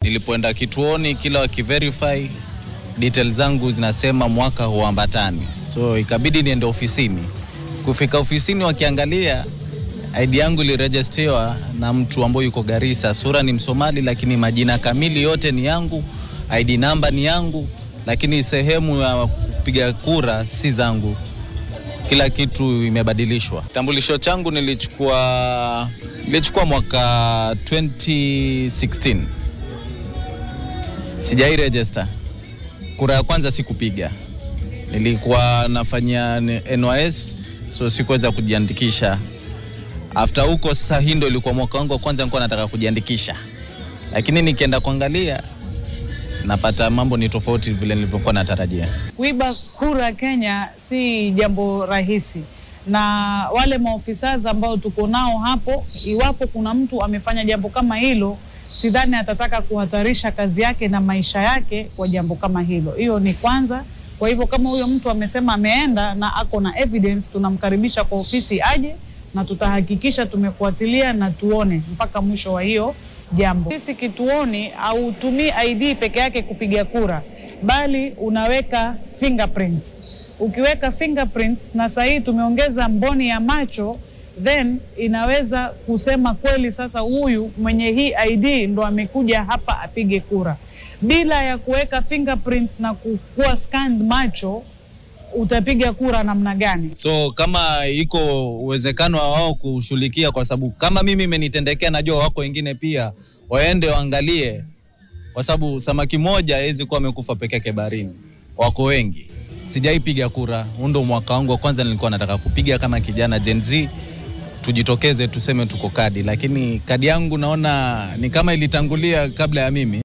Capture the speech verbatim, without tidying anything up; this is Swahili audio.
Nilipoenda kituoni kila wakiverify details zangu zinasema mwaka huambatani. So ikabidi niende ofisini. Kufika ofisini wakiangalia I D yangu iliregistriwa na mtu ambaye yuko Garissa. Sura ni Msomali lakini majina kamili yote ni yangu, I D number ni yangu, lakini sehemu ya kupiga kura si zangu. Kila kitu imebadilishwa. Kitambulisho changu nilichukua nilichukua mwaka twenty sixteen. Sijai register. Kura ya kwanza sikupiga. Nilikuwa nafanya N Y S, so sikuweza kujiandikisha. After huko sasa hii ndio ilikuwa mwaka wangu wa kwanza nilikuwa nataka kujiandikisha. Lakini nikienda kuangalia napata mambo ni tofauti vile nilivyokuwa natarajia. Kuiba kura Kenya si jambo rahisi. Na wale maofisa ambao tuko nao hapo, iwapo kuna mtu amefanya jambo kama hilo, sidhani atataka kuhatarisha kazi yake na maisha yake kwa jambo kama hilo. Hiyo ni kwanza. Kwa hivyo kama huyo mtu amesema ameenda na ako na evidence, tunamkaribisha kwa ofisi aje na tutahakikisha tumefuatilia na tuone mpaka mwisho wa hiyo jambo. Sisi kituoni au tumii I D peke yake kupiga kura, bali unaweka fingerprints. Ukiweka fingerprints na sasa tumeongeza mboni ya macho, then inaweza kusema kweli sasa huyu mwenye hii I D ndo amekuja hapa apige kura. Bila ya kuweka fingerprints na kuwa scanned macho, utapiga kura namna gani? So kama iko uwezekano wa wao kushughulikia, kwa sababu kama mimi imenitendekea najua wako wengine pia, waende waangalie, kwa sababu samaki moja hawezi kuwa amekufa peke yake baharini. Wako wengi. Sijaipiga kura. Ndo mwaka wangu wa kwanza nilikuwa nataka kupiga kama kijana Gen Z. Tujitokeze tuseme tuko kadi, lakini kadi yangu naona ni kama ilitangulia kabla ya mimi.